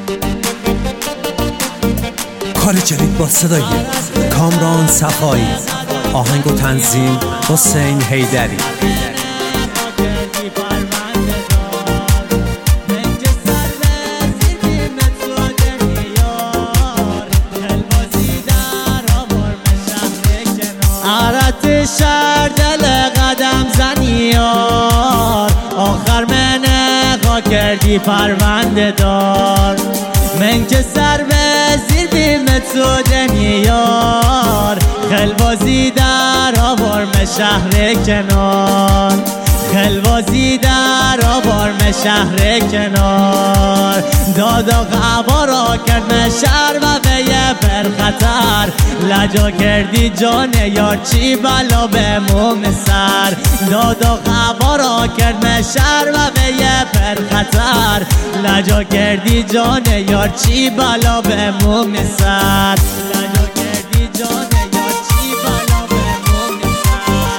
کار جدید با صدای کامران صفایی، آهنگ و تنظیم حسین حیدری. عرت شهر دل قدم زنیار، آخر منه خوا کردی پرونده دار. من که سر به زیر بیمت سودنیار، خلوازی در آورم شهر کنار، خلوازی در آورم شهر کنار. داد و غبا را کرد شهر و به یه پر خطر، لجا کردی جان یار چی بلا به موم سر. داد و غبا را کرد شهر و به یه پر خطر، لجا کردی جان یار چی بلا به موم سر. لجا کردی جان یار چی بلا به موم سر.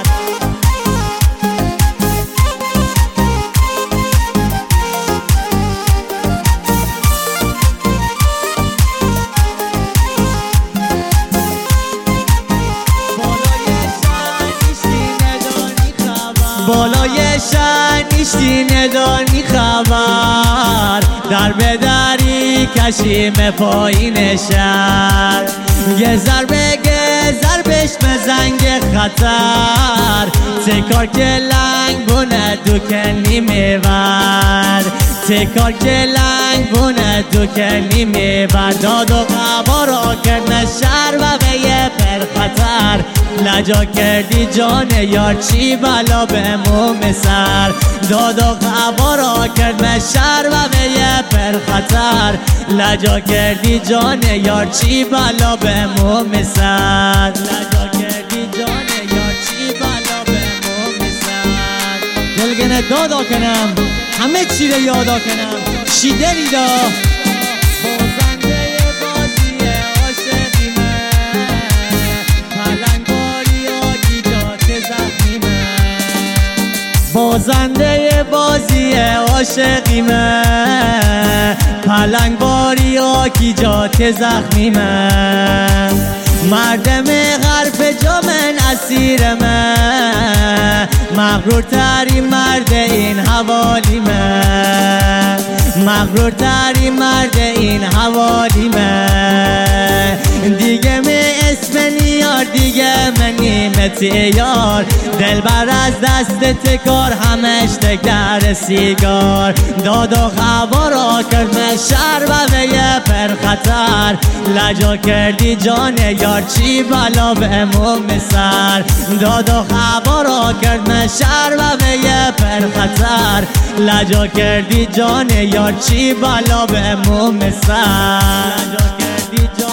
بالای شهر نیستی ندانی خبر، در به دری کشیم پایین شهر. گذر به گذر بشم زنگ خطر، تکار که لنگ بونه دوکنی میور، تکار که لنگ بونه دوکنی میور. داد و غبا را کرد شهر و به یه پر خطر، لجا کردی جان یار چی بلا به موم سر. داد و غبا را کرد شهر و به یه پر خطر، لجا کردی جان یار چی بلا به موم سر. لجا کردی جان یار چی بلا به موم سر. دلگنه دادا کنم همه چی رو یادا کنم چی دلی دا. بازنده بازی عاشقیمه، پلنگ باری آکی جات زخمیمه. مردم غرب جا من اسیرمه، مغرور تری مرد این حوالیمه، مغرور تری مرد این حوالیمه. دیگه می اسم نیار دیگه من نیمت یار، دل بر از دست تکار همش تک در سیگار. داد و غبا را کرد شهر و به یه پر خطر، لجا کردی جان یار چی بلا به موم سر. داد و غبا را کرد شهر و به یه پر خطر، لجا کردی جان یار چی بلا به موم سر. لجا کردی جان